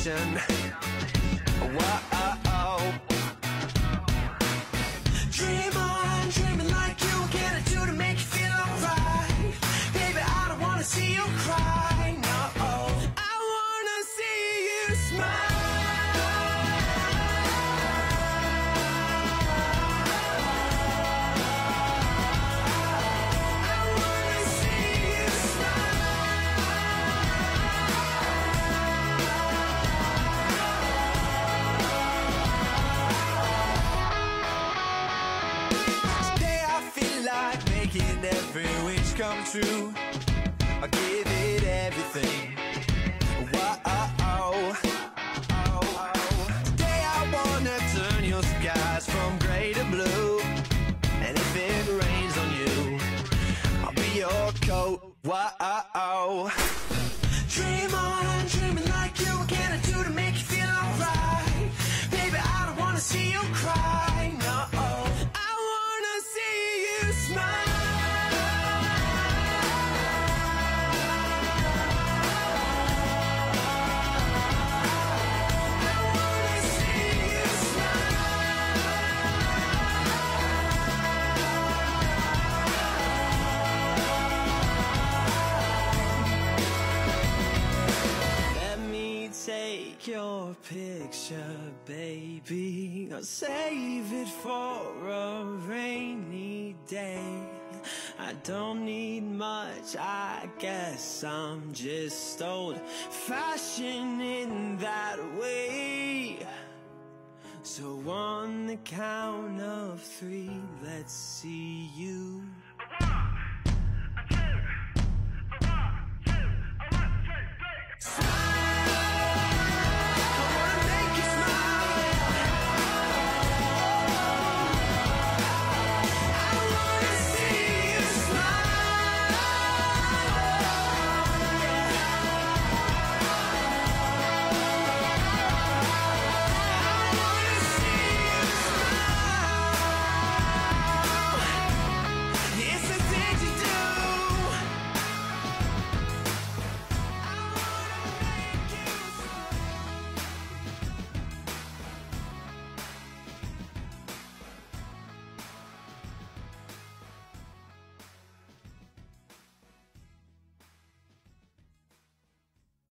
mission. Whoa. Dream on, dreaming like you. What can I do to make you feel alright? Baby, I don't wanna see you cry, no. I wanna see you smile. Every wish come true, I give it everything. Whoa. Today I wanna turn your skies from grey to blue, and if it rains on you, I'll be your coat. Whoa. Dream on, dreaming like you. What can I do to make you feel alright? Baby, I don't wanna see you cry, no. I wanna see you smile. Take your picture, baby. I'll save it for a rainy day. I don't need much, I guess I'm just old-fashioned in that way. So on the count of 3, let's see you